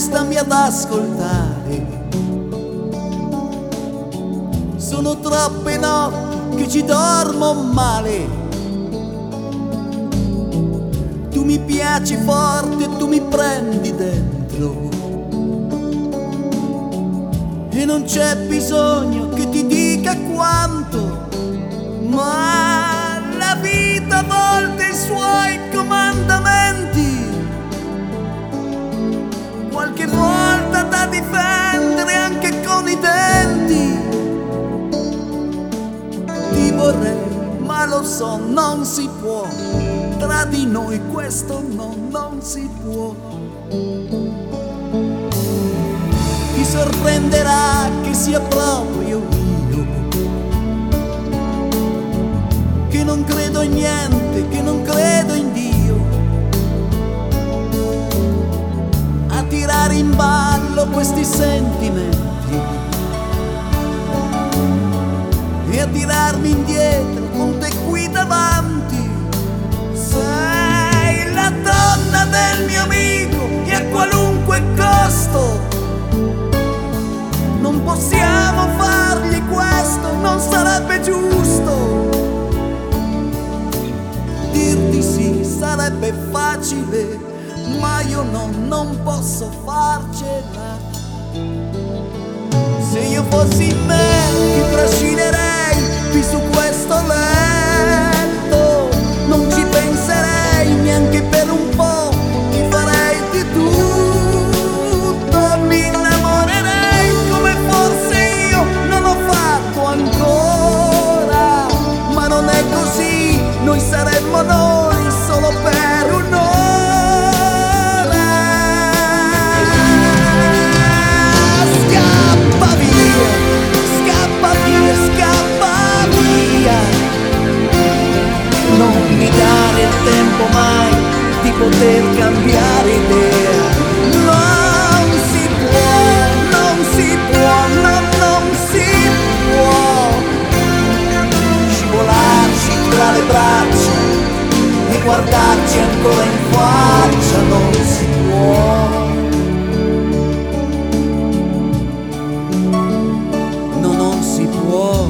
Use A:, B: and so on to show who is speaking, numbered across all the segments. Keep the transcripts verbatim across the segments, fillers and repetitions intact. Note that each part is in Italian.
A: stammi ad ascoltare. Sono troppe notti che ci dormo male. Tu mi piaci forte, tu mi prendi dentro, e non c'è bisogno che ti dica quanto, ma la vita a volte i suoi comandamenti, qualche volta da difendere anche con i denti. Ti vorrei, ma lo so, non si può, tra di noi questo no, non si può. Ti sorprenderà che sia proprio io, che non credo in niente, che non credo in Dio, a tirare in ballo questi sentimenti e a tirarmi indietro con te qui davanti. Sei la donna del mio amico e a qualunque costo non possiamo fargli questo, non sarebbe giusto. Dirti sì sarebbe facile, ma io no, non posso farcela. Se io fossi me ti trascinerei qui su questo letto, non ci penserei neanche per un po', ti farei di tutto, mi innamorerei come forse io non ho fatto ancora, ma non è così, noi saremmo noi solo per un'ora. Scappa via, scappa via, scappa via, non mi dare il tempo mai di poter cambiare idea. Non si può, non si può, no, non si può scivolarci tra le braccia e guardarci ancora in faccia, non si può. No, non si può.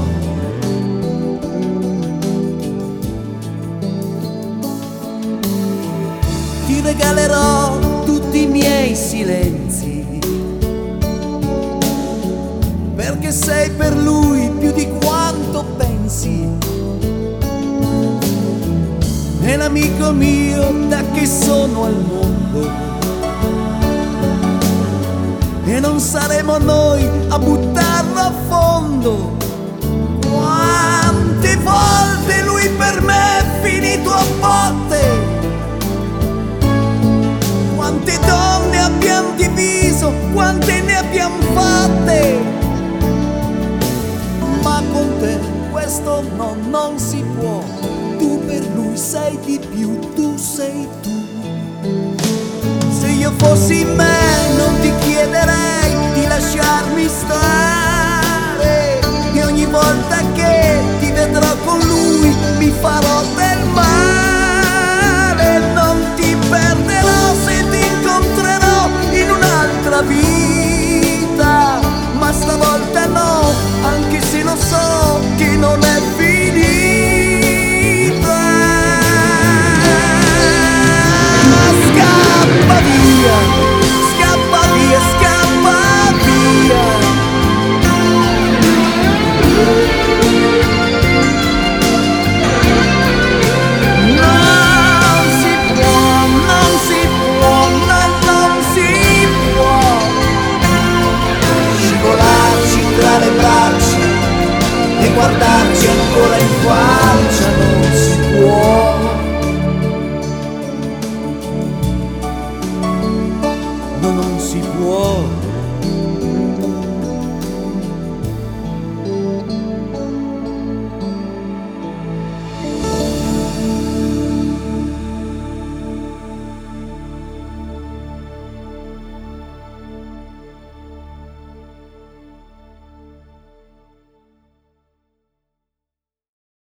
A: Ti regalerò tutti i miei silenzi, perché sei per lui più di quanto pensi. È l'amico mio da che sono al mondo, e non saremo noi a buttarlo a fondo. Quante volte lui per me è finito a botte, quante donne abbiamo diviso, quante ne abbiamo fatte, ma con te questo no, non si può. Tu per lui sei di più, tu sei tu. Se io fossi me non ti chiederei di lasciarmi stare, e ogni volta che ti vedrò con lui mi farò del male. Non ti perderò se ti incontrerò in un'altra vita, ma stavolta no, anche se lo so che non è finita. Scappa via, scappa via, scappa via. Non si può, non si può, no, non si può scivolarci tra le braccia e guardarci ancora in faccia, non si può.